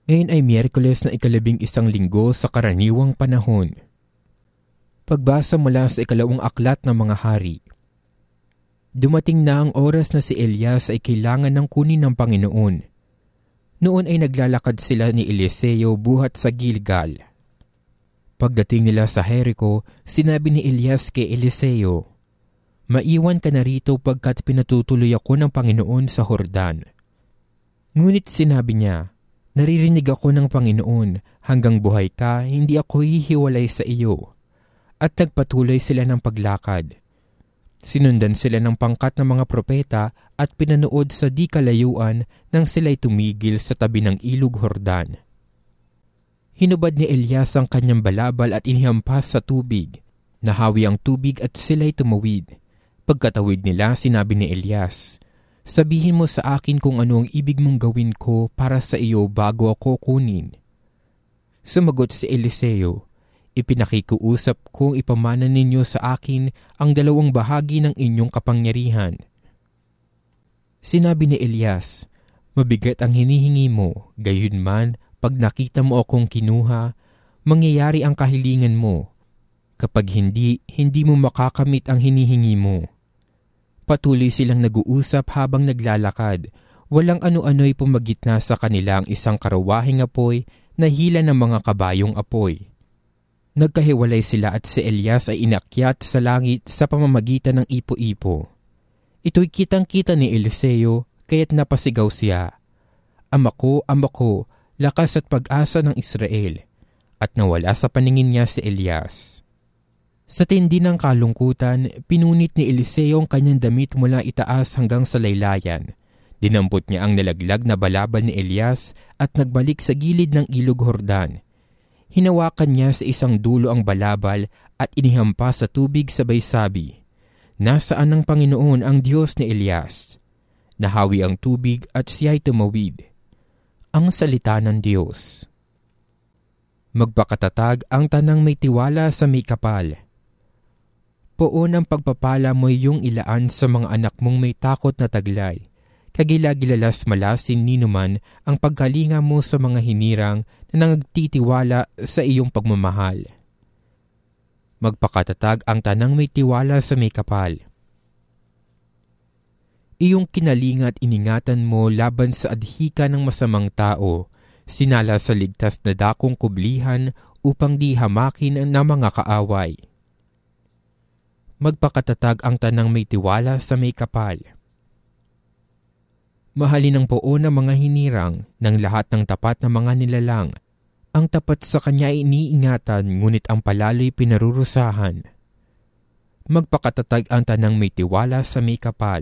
Ngayon ay Miyerkules na 11 linggo sa karaniwang panahon. Pagbasa mula sa 2 aklat ng mga hari. Dumating na ang oras na si Elias ay kailangan ng kunin ng Panginoon. Noon ay naglalakad sila ni Eliseo buhat sa Gilgal. Pagdating nila sa Jericho, sinabi ni Elias kay Eliseo, "Maiwan ka na rito pagkat pinatutuloy ako ng Panginoon sa Jordan." Ngunit sinabi niya, "Naririnig ako ng Panginoon, hanggang buhay ka, hindi ako hihiwalay sa iyo." At nagpatuloy sila ng paglakad. Sinundan sila ng pangkat ng mga propeta at pinanood sa di kalayuan nang sila'y tumigil sa tabi ng ilog Jordan. Hinubad ni Elias ang kanyang balabal at inihampas sa tubig. Nahawi ang tubig at sila'y tumawid. Pagkatawid nila, sinabi ni Elias, "Sabihin mo sa akin kung ano ang ibig mong gawin ko para sa iyo bago ako kunin." Sumagot si Eliseo, "Ipinakikiusap kong ipamana ninyo sa akin ang 2 bahagi ng inyong kapangyarihan." Sinabi ni Elias, "Mabigat ang hinihingi mo, gayunman pag nakita mo akong kinuha, mangyayari ang kahilingan mo. Kapag hindi mo makakamit ang hinihingi mo." Patuloy silang nag-uusap habang naglalakad. Walang ano-ano'y pumagitna sa kanila ang isang karawahing apoy na hila ng mga kabayong apoy. Nagkahiwalay sila at si Elias ay inakyat sa langit sa pamamagitan ng ipo-ipo. Ito'y kitang-kita ni Eliseo, kaya't napasigaw siya, Ama ko, lakas at pag-asa ng Israel." At nawala sa paningin niya si Elias. Sa tindi ng kalungkutan, pinunit ni Eliseo ang kanyang damit mula itaas hanggang sa laylayan. Dinampot niya ang nalaglag na balabal ni Elias at nagbalik sa gilid ng ilog Jordan. Hinawakan niya sa isang dulo ang balabal at inihampas sa tubig sabay sabi, "Nasaan ang Panginoon ang Diyos ni Elias?" Nahawi ang tubig at siya'y tumawid. Ang salita ng Diyos. Magpakatatag ang tanang may tiwala sa may kapal. Poon ang pagpapala mo iyong ilaan sa mga anak mong may takot na taglay. Kagilagilalas malasin ninuman ang pagkalinga mo sa mga hinirang na nagtitiwala sa iyong pagmamahal. Magpakatatag ang tanang may tiwala sa may kapal. Iyong kinalinga at iningatan mo laban sa adhika ng masamang tao, sinala sa ligtas na dakong kublihan upang di hamakin ng mga kaaway. Magpakatatag ang tanang may tiwala sa may kapal. Mahalin ng poon ang mga hinirang ng lahat ng tapat na mga nilalang. Ang tapat sa kanya ay iniingatan, ngunit ang palalo'y pinarurusahan. Magpakatatag ang tanang may tiwala sa may kapal.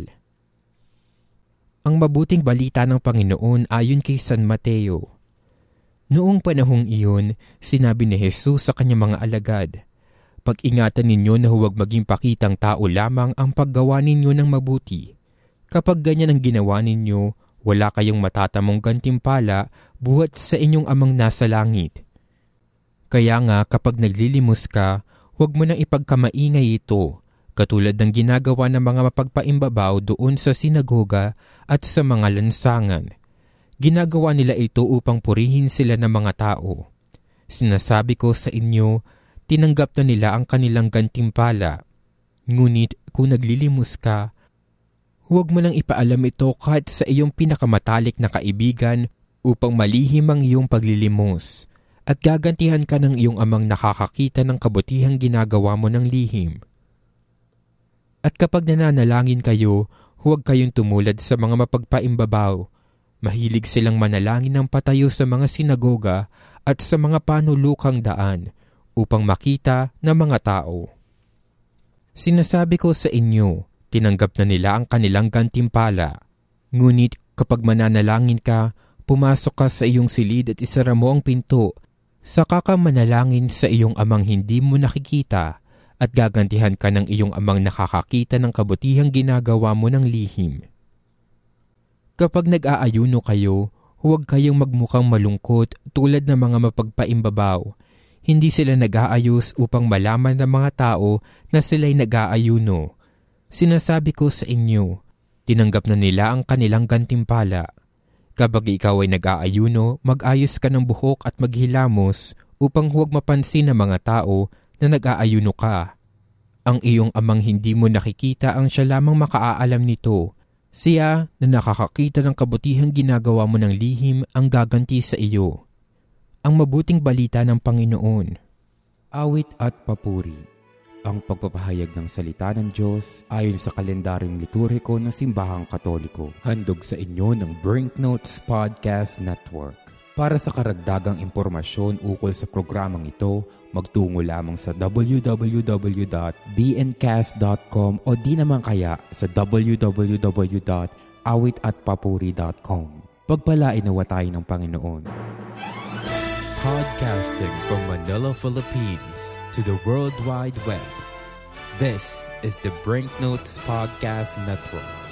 Ang mabuting balita ng Panginoon ayon kay San Mateo. Noong panahong iyon, sinabi ni Jesus sa kanyang mga alagad, "Pag-ingatan ninyo na huwag maging pakitang tao lamang ang paggawa ninyo ng mabuti. Kapag ganyan ang ginawa ninyo, wala kayong matatamong gantimpala buhat sa inyong amang nasa langit. Kaya nga kapag naglilimos ka, huwag mo nang ipagkamaingay ito, katulad ng ginagawa ng mga mapagpaimbabaw doon sa sinagoga at sa mga lansangan. Ginagawa nila ito upang purihin sila ng mga tao. Sinasabi ko sa inyo, tinanggap na nila ang kanilang gantimpala. Ngunit kung naglilimos ka, huwag mo nang ipaalam ito kahit sa iyong pinakamatalik na kaibigan upang malihim ang iyong paglilimos, at gagantihan ka ng iyong amang nakakakita ng kabutihang ginagawa mo ng lihim. At kapag nananalangin kayo, huwag kayong tumulad sa mga mapagpaimbabaw. Mahilig silang manalangin ng patayo sa mga sinagoga at sa mga panulukang daan upang makita ng mga tao. Sinasabi ko sa inyo, tinanggap na nila ang kanilang gantimpala. Ngunit kapag mananalangin ka, pumasok ka sa iyong silid at isara mo ang pinto, saka ka manalangin sa iyong amang hindi mo nakikita, at gagantihan ka ng iyong amang nakakakita ng kabutihang ginagawa mo ng lihim. Kapag nag-aayuno kayo, huwag kayong magmukhang malungkot tulad ng mga mapagpaimbabaw. Hindi sila nag-aayos upang malaman ng mga tao na sila'y nag-aayuno. Sinasabi ko sa inyo, tinanggap na nila ang kanilang gantimpala. Kapag ikaw ay nag-aayuno, mag-ayos ka ng buhok at maghilamos upang huwag mapansin ng mga tao na nag-aayuno ka. Ang iyong amang hindi mo nakikita ang siya lamang makaaalam nito. Siya na nakakakita ng kabutihang ginagawa mo ng lihim ang gaganti sa iyo. Ang mabuting balita ng Panginoon. Awit at papuri. Ang pagpapahayag ng salita ng Diyos ayon sa kalendaryong liturhiko ng Simbahang Katoliko. Handog sa inyo ng Brinknotes Podcast Network. Para sa karagdagang impormasyon ukol sa programang ito, magtungo lamang sa www.bncast.com o di naman kaya sa www.awitatpapuri.com. Pagpalain nawa tayo ng Panginoon. Podcasting from Manila, Philippines to the World Wide Web. This is the Brinknotes Podcast Network.